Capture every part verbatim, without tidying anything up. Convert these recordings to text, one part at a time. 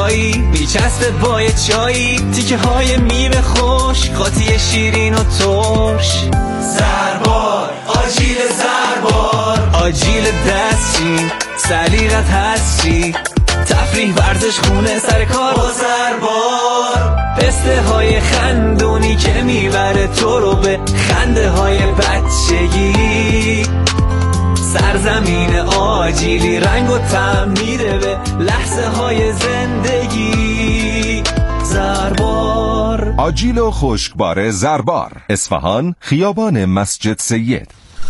چایی میچسبه با یه چایی، تیکه های میوه خوش، قاطی شیرین و ترش. زربار آجیل زربار، آجیل دستچین سلیقت هستی، تفریح ورزش خونه سر کار با زربار. پسته های خندونی که میبره تو رو به خنده های بچگی، سرزمین آجیلی رنگ و طعم میده به لحظه های زندگی. زربار آجیل و خشکبار زربار، اصفهان، خیابان مسجد سید.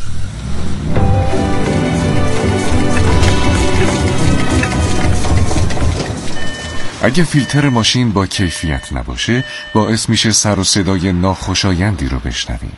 اگه فیلتر ماشین با کیفیت نباشه باعث میشه سر و صدای ناخوشایندی رو بشنویم.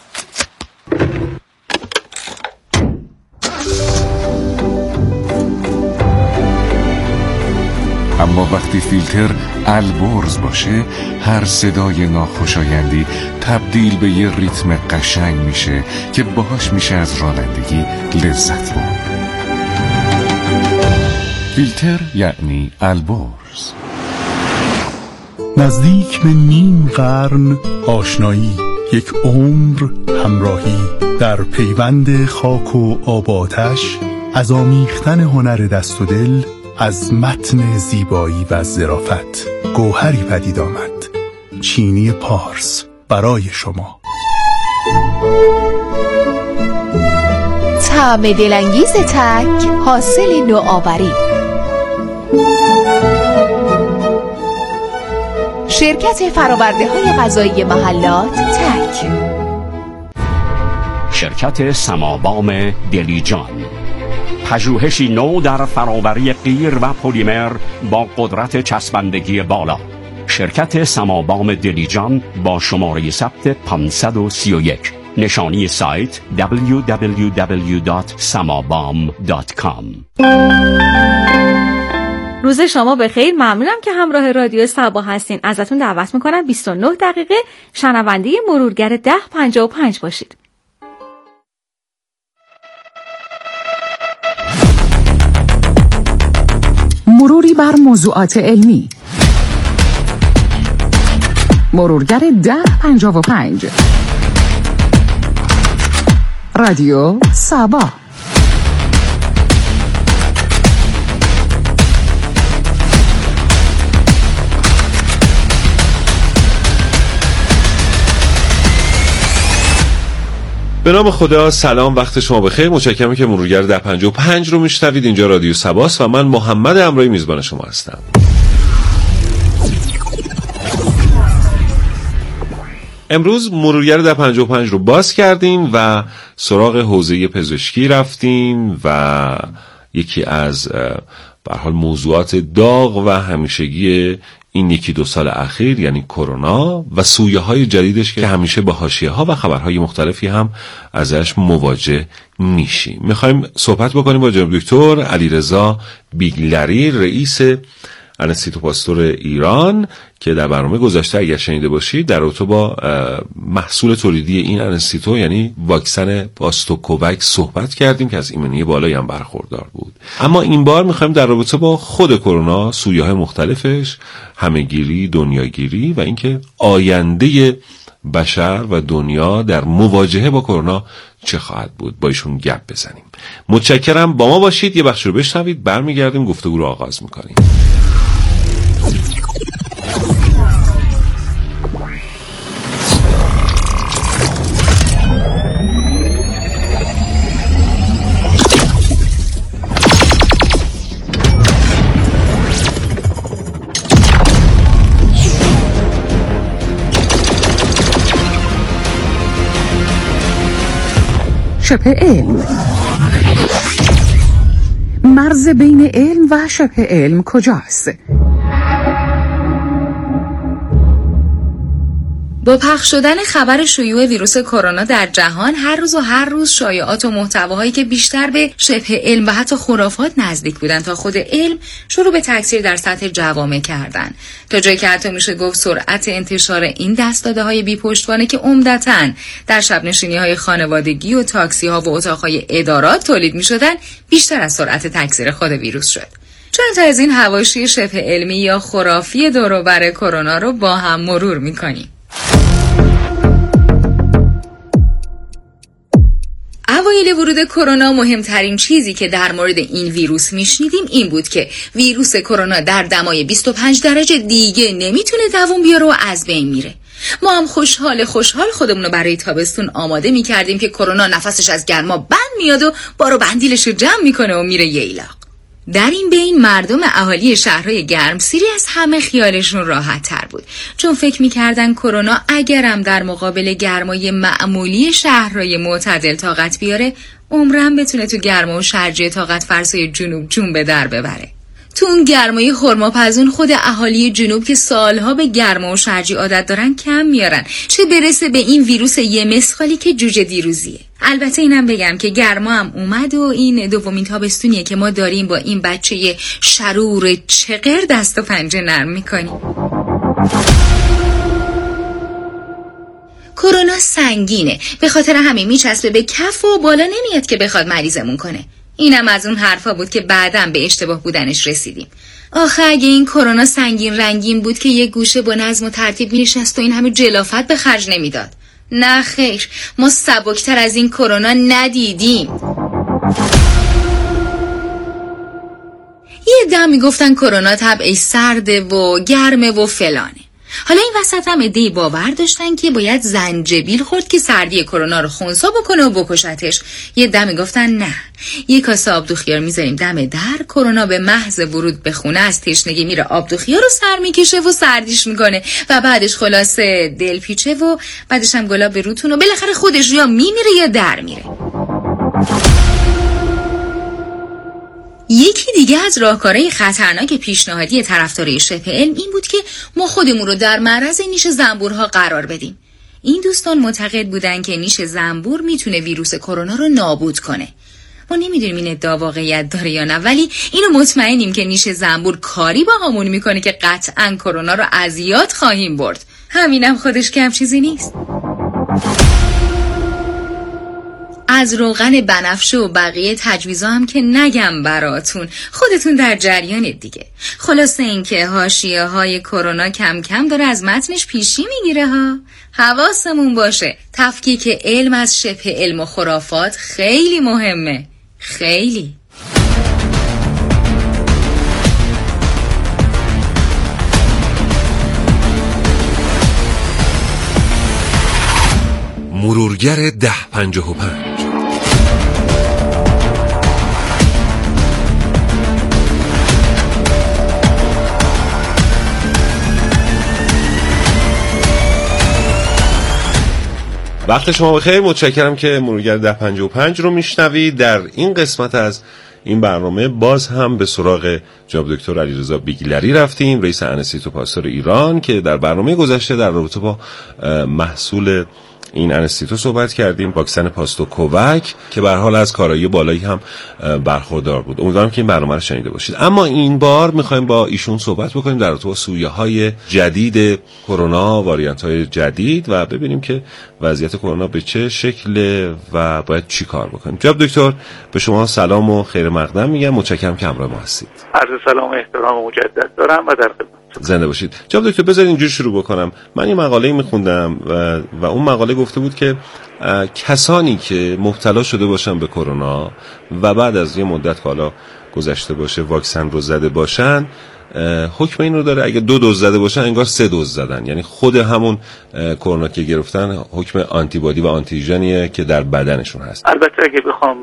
اما وقتی فیلتر البرز باشه هر صدای ناخوشایندی تبدیل به یه ریتم قشنگ میشه که باهاش میشه از رانندگی لذت برد. فیلتر یعنی البرز. نزدیک به نیم قرن آشنایی، یک عمر همراهی، در پیوند خاک و آب و آتش، از آمیختن هنر دست و دل، از متن زیبایی و ظرافت گوهری پدید آمد. چینی پارس برای شما. طعم دلانگیز تک، حاصل نوآوری. شرکت فرآورده های غذایی محلات تک. شرکت سمابام دلیجان، پژوهشی نو در فراوری قیر و پلیمر با قدرت چسبندگی بالا. شرکت سمابام دلیجان با شماره ثبت پانصد و سی و یک. نشانی سایت دبلیو دبلیو دبلیو دات سمابام دات کام. روز شما بخیر. ممنونم که همراه رادیو صبا هستین. ازتون دعوت میکنم بیست و نه دقیقه شنونده مرورگر ده پنجاه و پنج باشید. مروری بر موضوعات علمی. مرورگر ده پنجاه و پنج. رادیو صبا. به نام خدا. سلام، وقت شما بخیر. متشکرم که مرورگر ده پنجاه و پنج رو میشنوید. اینجا رادیو صباست و من محمد امرایی میزبان شما هستم. امروز مرورگر ده پنجاه و پنج رو باز کردیم و سراغ حوزه پزشکی رفتیم و یکی از به هر حال موضوعات داغ و همیشگی این یکی دو سال اخیر یعنی کرونا و سویه های جدیدش که همیشه با حاشیه ها و خبرهای مختلفی هم ازش مواجه میشیم. میخوایم صحبت بکنیم با جناب دکتر علیرضا بیگلری، رئیس انستیتو پاستور ایران، که در برنامه گذشته اگر شنیده باشید در رابطه با محصول تولیدی این انستیتو یعنی واکسن پاستوکووک صحبت کردیم که از ایمنی بالایی هم برخوردار بود. اما این بار میخوایم در رابطه با خود کرونا، سویه‌های مختلفش، همه‌گیری، دنیاگیری و اینکه آینده بشر و دنیا در مواجهه با کرونا چه خواهد بود با ایشون گپ بزنیم. متشکرم، با ما باشید. یه بخش رو بشنوید، برمیگردیم گفتگو رو آغاز میکنیم. شبه علم. مرز بین علم و شبه علم کجاست؟ با پخش شدن خبر شیوع ویروس کرونا در جهان، هر روز و هر روز شایعات و محتواهایی که بیشتر به شبه علم و حتی خرافات نزدیک بودن تا خود علم شروع به تکثیر در سطح جوامع کردن، تا جایی که حتی میشه گفت سرعت انتشار این دست‌داده‌های بی پشتوانه که عمدتاً در شب نشینی‌های خانوادگی و تاکسی‌ها و اتاق‌های ادارات تولید می‌شدن بیشتر از سرعت تکثیر خود ویروس شد. چند تا از این حواشی شبه علمی یا خرافی دور و بر کرونا رو با هم مرور می‌کنیم. اوایل ورود کرونا مهمترین چیزی که در مورد این ویروس میشنیدیم این بود که ویروس کرونا در دمای بیست و پنج درجه دیگه نمیتونه دووم بیاره و از بین میره. ما هم خوشحال خوشحال خودمون رو برای تابستون آماده میکردیم که کرونا نفسش از گرما بند میاد و بارو بندیلش رو جمع میکنه و میره ییلاق. در این بین مردم اهالی شهرهای گرمسیری از همه خیالشون راحت تر بود، چون فکر میکردن کرونا اگرم در مقابل گرمای معمولی شهرهای معتدل طاقت بیاره، عمرم بتونه تو گرما و شرجی طاقت فرسای جنوب جون به در ببره. تو اون گرمای خرماپزون خود اهالی جنوب که سالها به گرما و شرجی عادت دارن کم میارن، چه برسه به این ویروس یه مسخالی که جوجه دیروزیه. البته اینم بگم که گرما هم اومد و این دومین تابستونیه که ما داریم با این بچه شرور چقر دست و پنجه نرم میکنیم. کرونا سنگینه، به خاطر همین میچسبه به کف و بالا نمیاد که بخواد مریضمون کنه. اینم از اون حرفا بود که بعداً به اشتباه بودنش رسیدیم. آخه اگه این کرونا سنگین رنگین بود که یک گوشه با نظم و ترتیب می‌نشست و این همه جلافت به خرج نمیداد. نه خیر، ما سبکتر از این کرونا ندیدیم. یه دم میگفتن کرونا طبعش سرده و گرمه و فلانه. حالا این وسط هم عده‌ای باور داشتن که باید زنجبیل خورد که سردی کرونا رو خنثی بکنه و بکشتش. یه دم میگفتن نه، یک کاسه آب دوخیار میذاریم دم در، کرونا به محض ورود به خونه از تشنگی میره آب دوخیار رو سر میکشه و سردیش میکنه و بعدش خلاصه دل پیچه و بعدش هم گلاب به روتون و بالاخره خودش یا میمیره یا در میره. یکی دیگه از راهکارهای خطرناک پیشنهادی طرفدارای شبه علم این بود که ما خودمون رو در معرض نیش زنبورها قرار بدیم. این دوستان معتقد بودن که نیش زنبور میتونه ویروس کرونا رو نابود کنه. ما نمیدونیم این ادعا واقعیت داره یا نه، ولی اینو مطمئنیم که نیش زنبور کاری با همون میکنه که قطعاً کرونا رو از یاد خواهیم برد. همینم خودش کم چیزی نیست. از روغن بنفشه و بقیه تجویزا هم که نگم براتون، خودتون در جریان دیگه. خلاصه این که حاشیه های کرونا کم کم داره از متنش پیشی میگیره ها. حواسمون باشه، تفکیک علم از شبه علم و خرافات خیلی مهمه، خیلی. مرورگر ده پنجاه و پنج. وقت شما بخیر، متشکرم که مرورگر ده پنجاه و پنج رو میشنوید. در این قسمت از این برنامه باز هم به سراغ جناب دکتر علیرضا بیگلری رفتیم، رئیس انستیتو پاستور ایران، که در برنامه گذشته در رابطه با محصول این انستیتو صحبت کردیم، واکسن پاستوکووک، که به هر حال از کارایی بالایی هم برخوردار بود. امیدوارم که این برنامه رو شنیده باشید. اما این بار می‌خوایم با ایشون صحبت بکنیم در رابطه با سویه‌های جدید کرونا، واریانت‌های جدید، و ببینیم که وضعیت کرونا به چه شکله و باید چی کار بکنیم. جناب دکتر، به شما سلام و خیر مقدم میگم. متشکرم که همراه ما هستید. عرض سلام و احترام مجدد دارم و در خدمت. زنده باشید. جناب دکتر، بذارید اینجوری شروع بکنم. من یه مقاله میخوندم و, و اون مقاله گفته بود که کسانی که مبتلا شده باشن به کرونا و بعد از یه مدت که حالا گذشته باشه واکسن رو زده باشن، حکم این رو داره اگه دو دوز زده باشن انگار سه دوز زدن، یعنی خود همون کرونا که گرفتن حکم آنتیبادی و آنتیژنیه که در بدنشون هست. البته اگه بخوام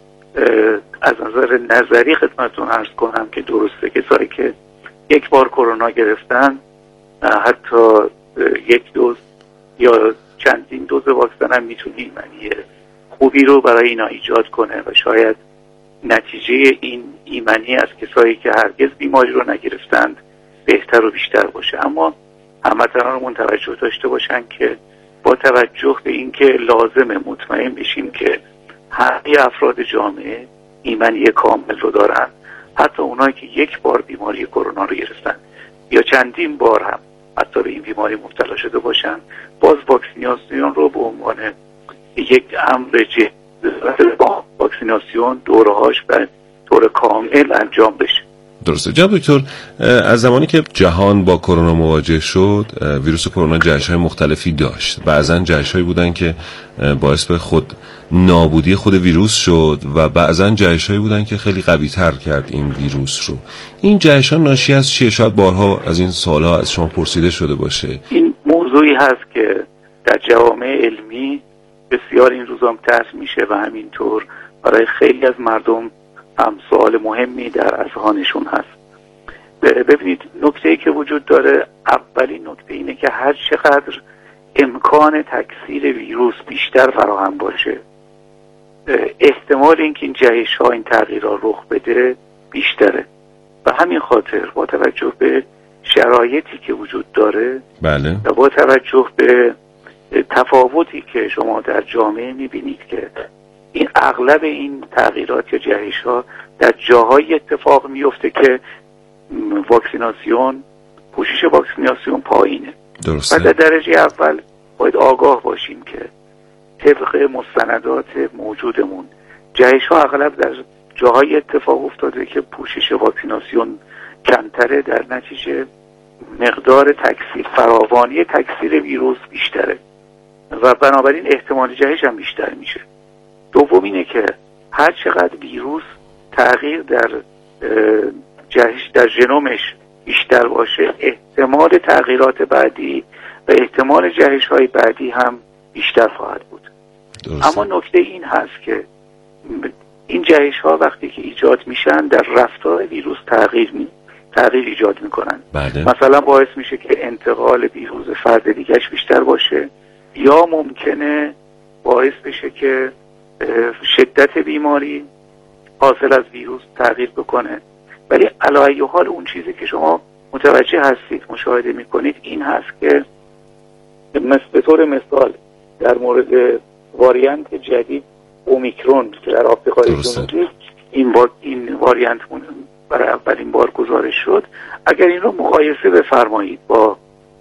از نظر نظری خدمتتون عرض کنم که درسته، کسایی که یک بار کرونا گرفتن حتی یک دوز یا چندین دوز واکسن هم میتونه ایمنی خوبی رو برای اینا ایجاد کنه و شاید نتیجه این ایمنی از کسایی که هرگز بیماری رو نگرفتند بهتر و بیشتر باشه. اما هموطنانمون توجه داشته باشن که با توجه به اینکه لازمه مطمئن بشیم که همه افراد جامعه ایمنی کامل رو دارن، حتی اونایی که یک بار بیماری کرونا رو گرفتن یا چندین بار هم حتی به این بیماری مبتلا شده باشن، باز واکسیناسیون رو به عنوان یک امر جدی با واکسیناسیون دورهاش به طور کامل انجام بشه. درسته. جناب دکتر، از زمانی که جهان با کرونا مواجه شد، ویروس کرونا جهش‌های مختلفی داشت. بعضن جهش‌هایی بودن که باعث به خود نابودی خود ویروس شد و بعضن جهش‌هایی بودن که خیلی قوی‌تر کرد این ویروس رو. این جهش‌ها ناشی از چیه؟ شاید بارها از این سوال‌ها از شما پرسیده شده باشه. این موضوعی هست که در جوامع علمی بسیار این روزا مطرح میشه و همینطور برای خیلی از مردم هم سوال مهمی در اذهانشون هست. ببینید، نکته‌ای که وجود داره، اولین نکته اینه که هر چقدر امکان تکثیر ویروس بیشتر فراهم باشه، احتمال اینکه این جهش‌ها، این تغییرها رخ بده بیشتره. و همین خاطر با توجه به شرایطی که وجود داره، بله، و با توجه به تفاوتی که شما در جامعه میبینید که این اغلب این تغییرات یا جهش‌ها در جاهای اتفاق میفته که واکسیناسیون، پوشش واکسیناسیون پایینه. درسته. و در درجه اول باید آگاه باشیم که طبق مستندات موجودمون جهش‌ها اغلب در جاهای اتفاق افتاده که پوشش واکسیناسیون کمتره، در نتیجه مقدار تکثیر، فراوانی تکثیر ویروس بیشتره و بنابراین احتمال جهش هم بیشتر میشه. دوم اینه که هر چقدر ویروس تغییر در جهش در ژنومش بیشتر باشه، احتمال تغییرات بعدی و احتمال جهش‌های بعدی هم بیشتر خواهد بود. درسته. اما نکته این هست که این جهش‌ها وقتی که ایجاد میشن در رفتار ویروس تغییر می تغییر ایجاد میکنن. بله. مثلا باعث میشه که انتقال ویروس فرد دیگه‌اش بیشتر باشه، یا ممکنه باعث بشه که شدت بیماری حاصل از ویروس تغییر بکنه. ولی علی ای حال اون چیزی که شما متوجه هستید، مشاهده میکنید، این هست که به طور مثال در مورد واریانت جدید اومیکرون که در آفریقای جنوبی این بار این واریانت برای اولین بار گزارش شد، اگر این رو مقایسه بفرمایید با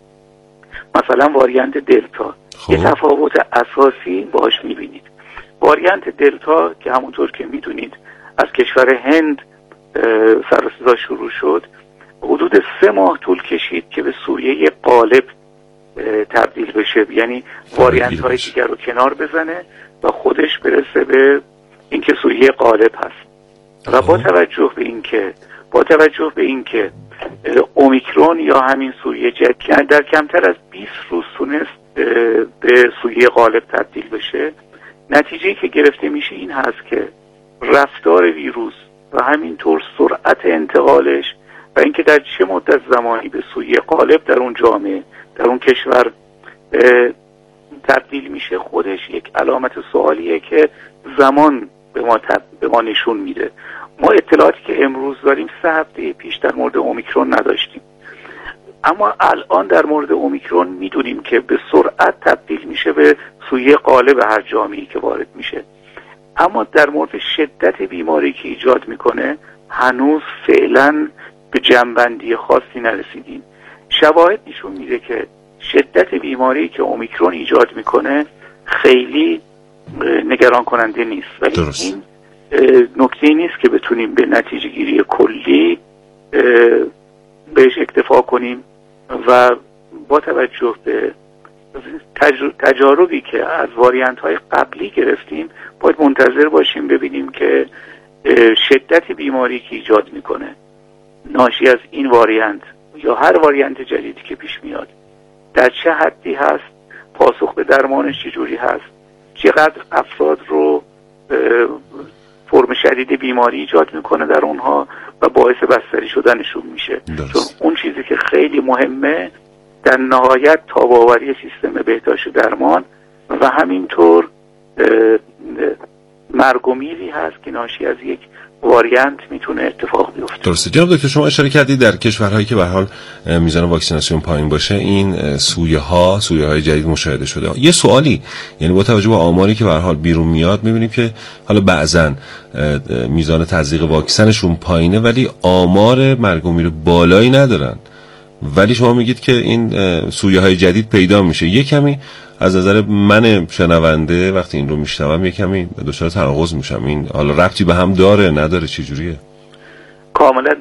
مثلا واریانت دلتا، خب. یه تفاوت اساسی باش میبینید. واریانت دلتا که همونطور که میدونید از کشور هند سر و صدا شروع شد، حدود سه ماه طول کشید که به سویه غالب تبدیل بشه، یعنی واریانت های دیگر رو کنار بزنه و خودش برسه به اینکه سویه غالب هست. و با توجه به اینکه با توجه به اینکه اومیکرون یا همین سویه جدید در کمتر از بیست روز تونست به سویه غالب تبدیل بشه، نتیجه‌ای که گرفته میشه این هست که رفتار ویروس و همینطور سرعت انتقالش و اینکه در چه مدت زمانی به سویه غالب در اون جامعه، در اون کشور تبدیل میشه، خودش یک علامت سوالیه که زمان به ما, تب... به ما نشون میده. ما اطلاعاتی که امروز داریم سه هفته پیش در مورد اومیکرون نداشتیم، اما الان در مورد اومیکرون میدونیم که به سرعت تبدیل میشه به سویه غالب هر جامعه‌ای که وارد میشه. اما در مورد شدت بیماری که ایجاد میکنه هنوز فعلا به جنبندی خاصی نرسیدیم. شواهد نشون میده که شدت بیماری که اومیکرون ایجاد میکنه خیلی نگران کننده نیست، ولی درست. این نکته نیست که بتونیم به نتیجه گیری کلی بهش اکتفا کنیم و با توجه به تجاربی که از واریانت های قبلی گرفتیم باید منتظر باشیم ببینیم که شدت بیماری که ایجاد میکنه ناشی از این واریانت یا هر واریانت جدیدی که پیش میاد در چه حدی هست، پاسخ به درمانش چجوری هست، چقدر افراد رو فرم شدید بیماری ایجاد میکنه در اونها و باعث بستری شدنشون میشه. درست. چون اون چیزی که خیلی مهمه در نهایت تاب‌آوری سیستم بهداشت و درمان و همینطور مرگ و میری هست که ناشی از یک واریانت میتونه اتفاق بیفته. درسته. جناب دکتر، شما اشاره کردید در کشورهایی که به هر حال میزان واکسیناسیون پایین باشه این سویه ها سویه های جدید مشاهده شده. یه سوالی، یعنی با توجه به آماری که به هر حال بیرون میاد میبینیم که حالا بعضن میزان تزریق واکسنشون پایینه ولی آمار مرگ و میر بالایی ندارن، ولی شما میگید که این سویه های جدید پیدا میشه. یه کمی از نظر من شنونده وقتی این رو میشنوم یه کمی دچار تناقض میشم. این حالا ربطی به هم داره نداره، چه جوریه؟ کاملا درست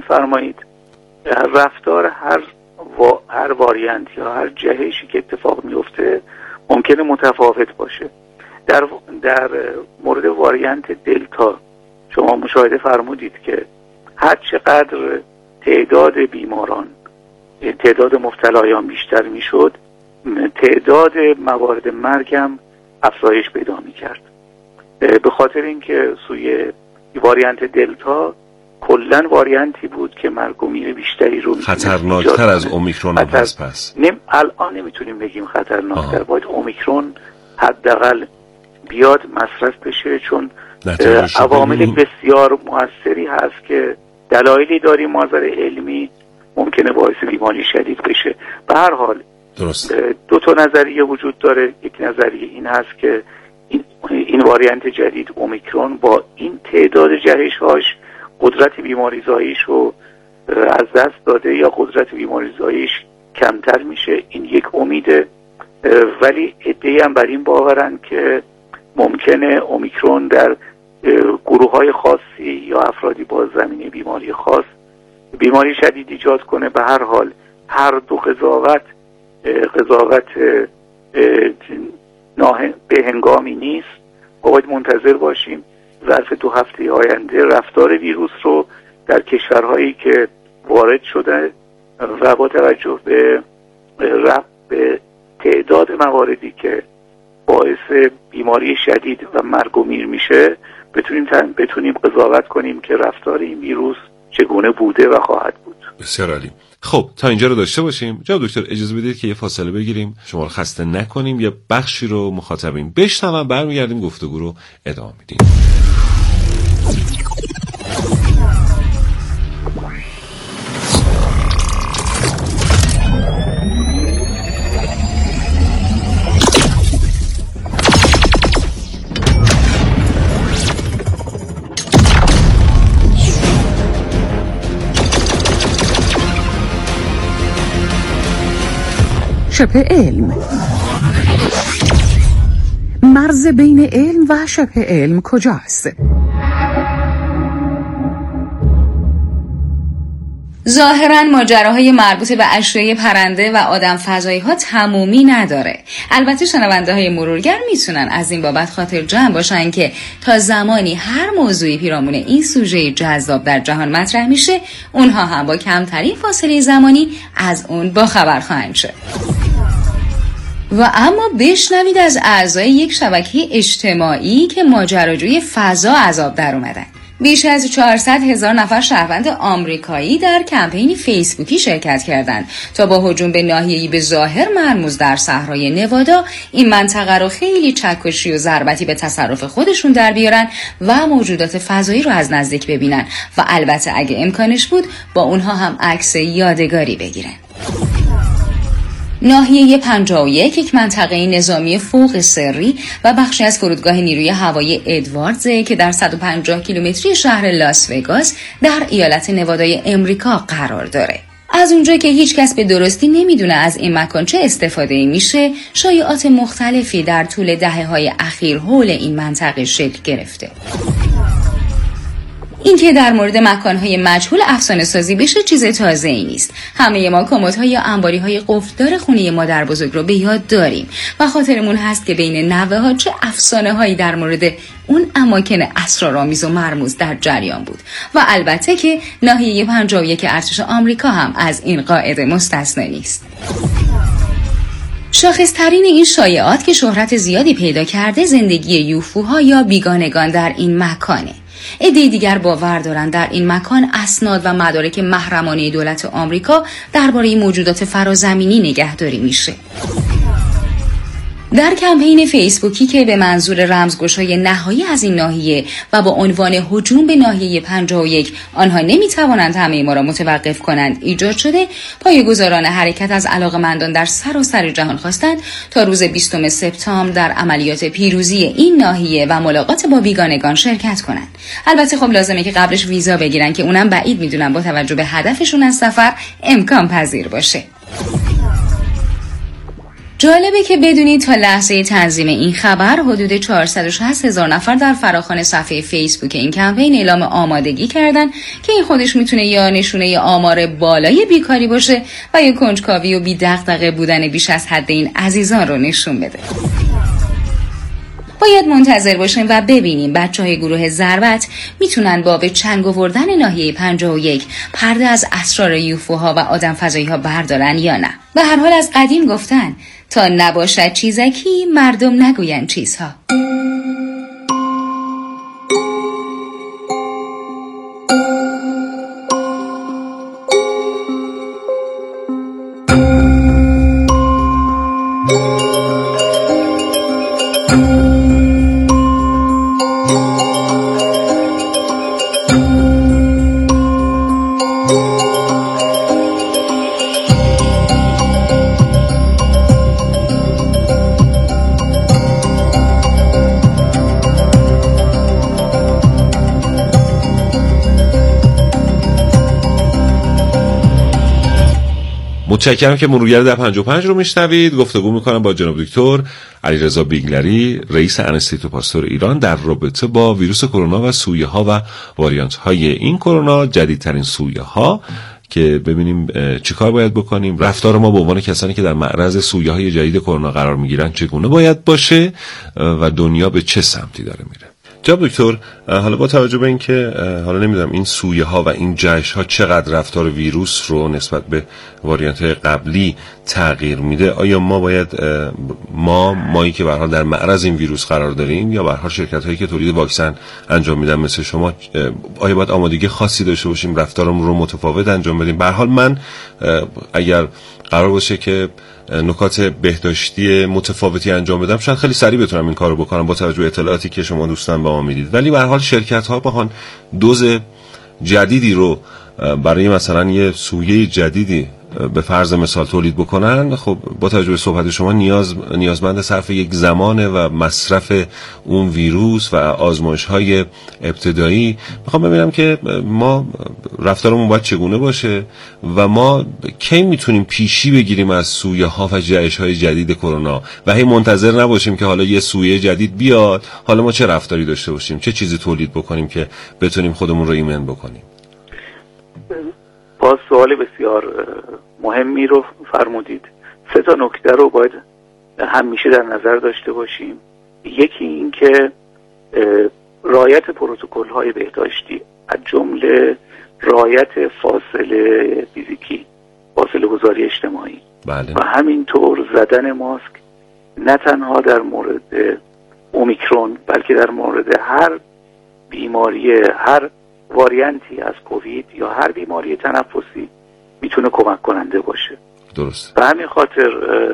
بفرمایید رفتار هر و هر واریانت یا هر جهشی که اتفاق میفته ممکنه متفاوت باشه. در در مورد واریانت دلتا شما مشاهده فرمودید که هر چقدر تعداد بیماران، تعداد مبتلایان بیشتر میشد، تعداد موارد مرگ هم افزایش پیدا میکرد. به خاطر اینکه سوی واریانت دلتا کلن واریانتی بود که مرگ و میر بیشتری رو خطرناکتر از اومیکرون هم هست. پس نم الان نمیتونیم بگیم خطرناکتر، باید اومیکرون حداقل بیاد مصرف بشه، چون عوامل بسیار موثری هست که دلایلی داریم مازر علمی ممکنه باعث بیماری شدید بشه. به هر حال درست. دو تا نظریه وجود داره. یک نظریه این هست که این, این واریانت جدید اومیکرون با این تعداد جهش‌هاش قدرت بیماری زاییش رو از دست داده یا قدرت بیماری زاییش کمتر میشه. این یک امیده، ولی عده‌ای هم بر این باورن که ممکنه اومیکرون در گروه‌های خاصی یا افرادی با زمینه بیماری خاص بیماری شدید ایجاد کنه. به هر حال هر دو قضاوت قضاوت به هنگامی نیست. باید منتظر باشیم ظرف دو هفته آینده رفتار ویروس رو در کشورهایی که وارد شده و با توجه به رفع به تعداد مواردی که باعث بیماری شدید و مرگ و میر میشه بتونیم بتونیم قضاوت کنیم که رفتار این ویروس چگونه بوده و خواهد بود. بسیار عالی. خب تا اینجا رو داشته باشیم. جناب دکتر اجازه بدید که یه فاصله بگیریم، شما رو خسته نکنیم، یه بخشی رو مخاطبین بشنون، برمیگردیم گفتگو رو ادامه میدیم. شبه علم. مرز بین علم و شبه علم کجاست؟ ظاهراً ماجراهای مربوط به اشیاء پرنده و آدم فضایی ها تمومی نداره. البته شنونده های مرورگر میتونن از این بابت خاطر جمع باشن که تا زمانی هر موضوعی پیرامون این سوژه جذاب در جهان مطرح میشه، اونها هم با کمترین فاصله زمانی از اون باخبر خواهند شد. و اما بشنوید از اعضای یک شبکه اجتماعی که ماجراجوی فضا از آب در اومدن. بیش از چهارصد هزار نفر شهروند آمریکایی در کمپینی فیسبوکی شرکت کردند تا با هجوم به ناحیه‌ای به ظاهر مرموز در صحرای نوادا این منطقه رو خیلی چکشی و ضربتی به تصرف خودشون در بیارن و موجودات فضایی رو از نزدیک ببینن و البته اگه امکانش بود با اونها هم عکس یادگاری بگیرن. ناحیه پنجاه و یک یک منطقه نظامی فوق سری و بخشی از فرودگاه نیروی هوایی ادواردز که در صد و پنجاه کیلومتری شهر لاس وگاس در ایالت نوادای امریکا قرار داره. از اونجا که هیچ کس به درستی نمیدونه از این مکان چه استفاده میشه، شایعات مختلفی در طول دهه‌های اخیر حول این منطقه شکل گرفته. این که در مورد مکانهای مجهول افسانه سازی بشه چیز تازه ای نیست. همه ما کمدها یا انباری های قفلدار خونه مادر بزرگ رو به یاد داریم و خاطرمون هست که بین نوه ها چه افسانه هایی در مورد اون اماکن اسرارآمیز و مرموز در جریان بود و البته که ناحیه پنجاه و یک ارتش آمریکا هم از این قاعده مستثنا نیست. شاخص‌ترین این شایعات که شهرت زیادی پیدا کرده زندگی یوفوها یا بیگانگان در این مکانه. عده دیگر باور دارند در این مکان اسناد و مدارک محرمانه دولت آمریکا درباره موجودات فرازمینی نگهداری میشه. در کمپین فیسبوکی که به منظور رمزگشای نهایی از این ناحیه و با عنوان هجوم به ناحیه پنجاه و یک آنها نمیتوانند همه ما را متوقف کنند ایجاد شده، پایه‌گذاران حرکت از علاقه‌مندان در سراسر جهان خواستند تا روز بیستم سپتامبر در عملیات پیروزی این ناحیه و ملاقات با بیگانگان شرکت کنند. البته خب لازمه که قبلش ویزا بگیرن که اونم بعید میدونم با توجه به هدفشون از سفر امکان پذیر باشه. جالبه که بدونید تا لحظه تنظیم این خبر حدود چهارصد و شصت هزار نفر در فراخوان صفحه فیسبوک این کمپین اعلام آمادگی کردن که این خودش میتونه یا نشونه ی آمار بالای بیکاری باشه و یا کنجکاوی و بی دغدغه بودن بیش از حد این عزیزان رو نشون بده. باید منتظر باشیم و ببینیم بچه های گروه ضربت میتونن با به چنگ آوردن ناحیه پنجاه و یک پرده از اسرار یوفوها و آدم فضایی ها بردارن یا نه. به هر حال از قدیم گفتن تا نباشد چیزکی مردم نگوین چیزها. متشکرم که مرورگر در پنجاه و پنج رو میشنوید. گفتگو میکنم با جناب دکتر علیرضا بیگلری، رئیس انستیتو پاستور ایران، در رابطه با ویروس کرونا و سویه ها و واریانت های این کرونا، جدیدترین سویه ها، که ببینیم چیکار باید بکنیم، رفتار ما به عنوان کسانی که در معرض سویه های جدید کرونا قرار میگیرن چگونه باید باشه و دنیا به چه سمتی داره میره. جناب دکتر، حالا با توجه به اینکه حالا نمیدونم این سویه ها و این جشن ها چقدر رفتار ویروس رو نسبت به واریانت های قبلی تغییر میده، آیا ما باید ما مایی که به هر حال در معرض این ویروس قرار داریم یا به هر حال شرکت هایی که تولید واکسن انجام میدن مثل شما، آیا باید آمادگی خاصی داشته باشیم، رفتارمون رو متفاوت انجام بدیم؟ به هر حال من اگر قرار باشه که نکات بهداشتی متفاوتی انجام بدم شاید خیلی سریع بتونم این کارو بکنم با توجه به اطلاعاتی که شما دوستان با ما میدید، ولی به هر حال شرکت ها بخوان دوز جدیدی رو برای مثلا یه سویه جدیدی به فرض مثال تولید بکنن، خب با توجه به صحبت شما نیاز نیازمند صرف یک زمانه و مصرف اون ویروس و آزمایش های ابتدایی. میخوام ببینم که ما رفتارمون باید چگونه باشه و ما کی میتونیم پیشی بگیریم از سویه ها و جهش های جدید کرونا و هی منتظر نباشیم که حالا یه سویه جدید بیاد، حالا ما چه رفتاری داشته باشیم، چه چیزی تولید بکنیم که بتونیم خودمون رو ایمن بکنیم. با سوال بسیار مهمی رو فرمودید. سه تا نکته رو باید همیشه در نظر داشته باشیم. یکی این که رعایت پروتکل‌های بهداشتی، از جمله رعایت فاصله فیزیکی، فاصله گذاری اجتماعی، بله. و همینطور زدن ماسک، نه تنها در مورد اومیکرون بلکه در مورد هر بیماری، هر واریانتی از کووید یا هر بیماری تنفسی میتونه کمک کننده باشه. درست. به همین خاطر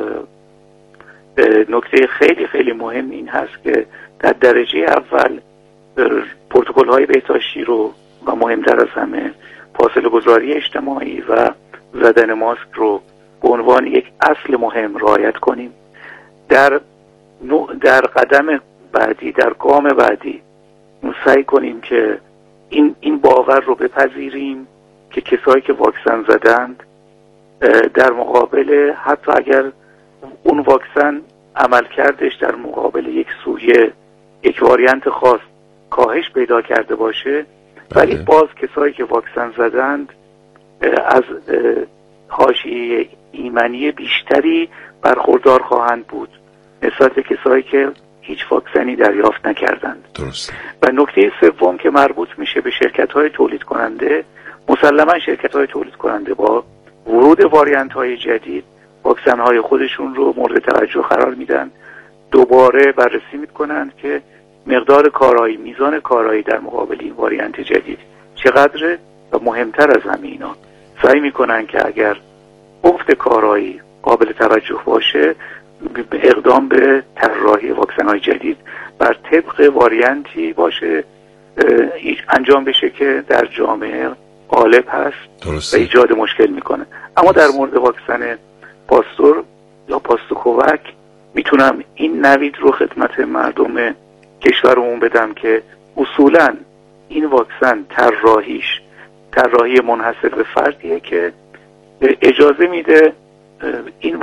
نکته خیلی خیلی مهم این هست که در درجه اول پروتکل های بهداشتی رو و مهمتر از همه فاصله گذاری اجتماعی و زدن ماسک رو به عنوان یک اصل مهم رعایت کنیم. در در قدم بعدی، در گام بعدی سعی کنیم که این این باور رو بپذیریم که کسایی که واکسن زدند در مقابل، حتی اگر اون واکسن عمل کردش در مقابل یک سویه، یک واریانت خاص کاهش پیدا کرده باشه، ولی باز کسایی که واکسن زدند از حاشیه ایمنی بیشتری برخوردار خواهند بود نسبت به کسایی که هیچ واکسنی دریافت نکردند. درست. و نکته سوم که مربوط میشه به شرکت‌های تولید کننده، مسلما شرکت‌های تولید کننده با ورود واریانت‌های جدید واکسن‌های خودشون رو مورد توجه قرار میدن، دوباره بررسی میکنن که مقدار کارایی، میزان کارایی در مقابل این واریانت جدید چقدره، و مهمتر از همه اینا سعی میکنن که اگر افت کارایی قابل توجه باشه اقدام به طراحی واکسن‌های جدید بر طبق واریانتی باشه انجام بشه که در جامعه غالب هست. درسته. و ایجاد مشکل میکنه. اما در مورد واکسن پاستور یا پاستوکووک میتونم این نوید رو خدمت مردم کشورمون بدم که اصولا این واکسن طراحیش طراحی منحصر به فردیه که اجازه میده این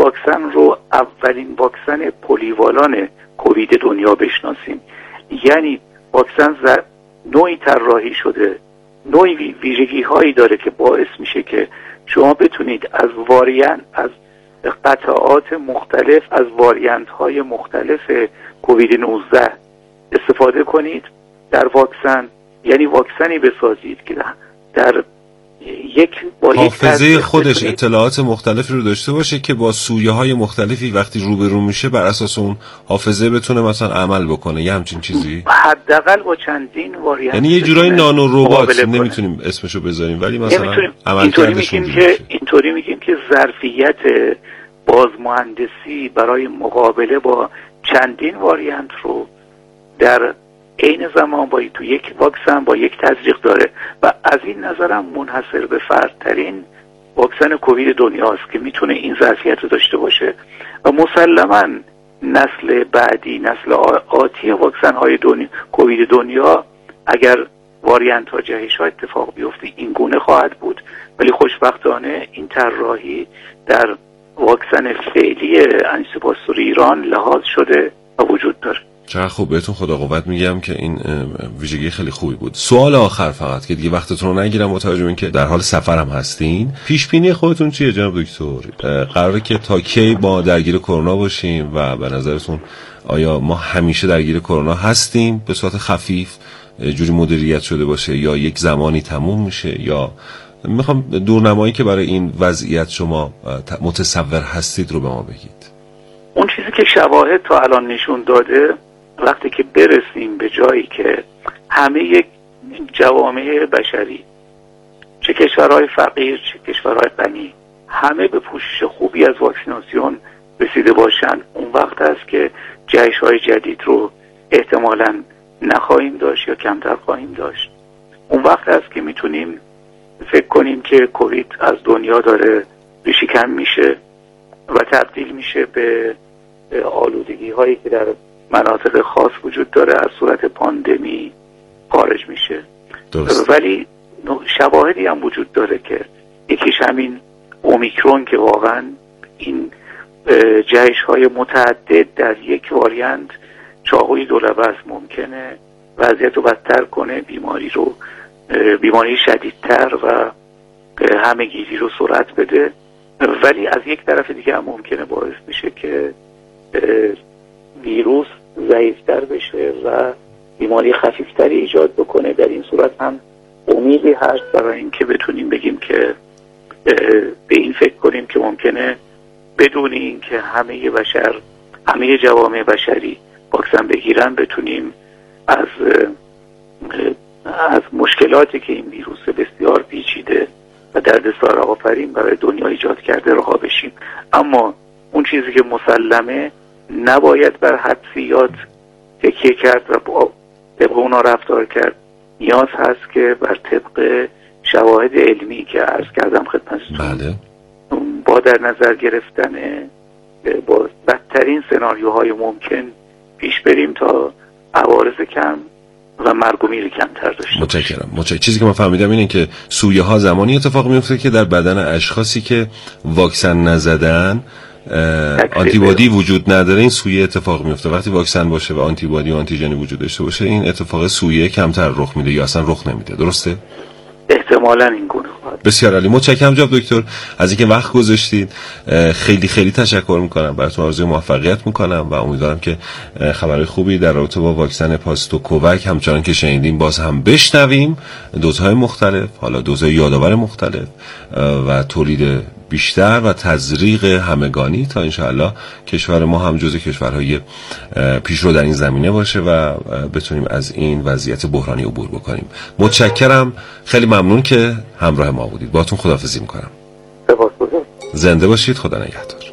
واکسن رو اولین واکسن پلیوالان کووید دنیا بشناسیم. یعنی واکسن نوعی طراحی شده، نوعی ویژگی هایی داره که باعث میشه که شما بتونید از واریانت، از قطعات مختلف، از واریانت های مختلف کووید نوزده استفاده کنید در واکسن. یعنی واکسنی بسازید که در یک با حافظه خودش اطلاعات مختلفی رو داشته باشه که با سویه های مختلفی وقتی روبرو میشه بر اساس اون حافظه بتونه مثلا عمل بکنه، یه همچین چیزی. حداقل با چندین واریانت، یعنی یه جورای نانو ربات، نمیتونیم اسمشو بذاریم ولی مثلا عملکردش اینطوری میگیم که اینطوری میگیم که ظرفیت بازمهندسی برای مقابله با چندین واریانت رو در عین زمان با تو یک واکسن با یک تزریق داره و از این نظرم منحصر به فردترین واکسن کووید دنیاست که میتونه این ظرفیت رو داشته باشه و مسلما نسل بعدی، نسل آتی واکسن های دنیا کووید دنیا اگر واریانت ها جهش ها اتفاق بیفته این گونه خواهد بود. ولی خوشبختانه این طراحی در واکسن فعلی انتیپاستور ایران لحاظ شده و وجود داره. چقدر خوب، بهتون خدا قوت میگم که این ویژگی خیلی خوبی بود. سوال آخر فقط که دیگه وقتتون رو نگیرم، با توجه به اینکه در حال سفرم هستین، پیش بینی خودتون چیه جناب دکتر؟ قراره که تا کی ما درگیر کرونا باشیم و به نظرتون آیا ما همیشه درگیر کرونا هستیم به صورت خفیف جوری مدیریت شده باشه یا یک زمانی تموم میشه؟ یا میخوام دورنمایی که برای این وضعیت شما متصور هستید رو به ما بگید. اون چیزی که شواهد تا الان نشون داده، وقتی که برسیم به جایی که همه یک جوامع بشری، چه کشورهای فقیر چه کشورهای غنی، همه به پوشش خوبی از واکسیناسیون رسیده باشن، اون وقت است که جهش‌های جدید رو احتمالاً نخواهیم داشت یا کمتر خواهیم داشت. اون وقت است که میتونیم فکر کنیم که کووید از دنیا داره ریشه کم میشه و تبدیل میشه به آلودگی هایی که در مناطق خاص وجود داره از صورت پاندمی خارج میشه. درست. ولی شواهدی هم وجود داره که یکیش همین اومیکرون که واقعا این جهش های متعدد در یک واریانت چاقوی دولبه ممکنه وضعیت رو بدتر کنه، بیماری رو بیماری شدیدتر و همه‌گیری رو سرعت بده. ولی از یک طرف دیگه هم ممکنه باعث میشه که ویروس ضعیفتر بشه و بیماری خفیفتری ایجاد بکنه. در این صورت هم امیدی هست برای اینکه بتونیم بگیم که به این فکر کنیم که ممکنه بدون این که همه بشر، همه جوامع بشری واکسن بگیرن، بتونیم از از مشکلاتی که این ویروس بسیار پیچیده و دردسر آفرین برای دنیا ایجاد کرده رها بشیم. اما اون چیزی که مسلمه نباید بر حدسیات تکیه کرد و با طبق اونا رفتار کرد. نیاز هست که بر طبق شواهد علمی که عرض کردم خدمتتون بله. با در نظر گرفتن با بدترین سناریوهای ممکن پیش بریم تا عوارض کم و مرگ و میر کمتر داشته. متشکرم. متشکرم. چیزی که من فهمیدم اینه که سویه ها زمانی اتفاق میفته که در بدن اشخاصی که واکسن نزدن آنتیبادی وجود نداره، این سویه اتفاق میفته. وقتی واکسن باشه و آنتیبادی و آنتیژنی وجود داشته باشه، این اتفاق سویه کمتر رخ میده یا اصلا رخ نمیده. درسته؟ احتمالاً این گونه خواهد. بسیار عالی. متشکرم جناب دکتر از اینکه وقت گذاشتید. خیلی خیلی تشکر میکنم، براتون آرزوی موفقیت میکنم و امیدوارم که خبرهای خوبی در رابطه با واکسن پاستوکووک همچنان که شنیدیم باز هم بشنویم. دوزهای مختلف، حالا دوزهای یادآور مختلف و تولید بیشتر و تزریق همگانی تا انشاءالله کشور ما هم جزو کشورهای پیشرو در این زمینه باشه و بتونیم از این وضعیت بحرانی عبور بکنیم. متشکرم، خیلی ممنون که همراه ما بودید. باهاتون خداحافظی میکنم. سپاسگزارم. زنده باشید. خدا نگهدار.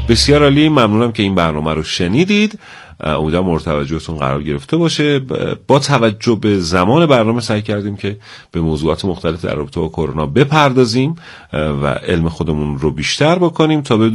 بسیار عالی، ممنونم که این برنامه رو شنیدید. امیدوارم مورد توجهتون قرار گرفته باشه. با توجه به زمان برنامه سعی کردیم که به موضوعات مختلف در رابطه با کرونا بپردازیم و علم خودمون رو بیشتر بکنیم تا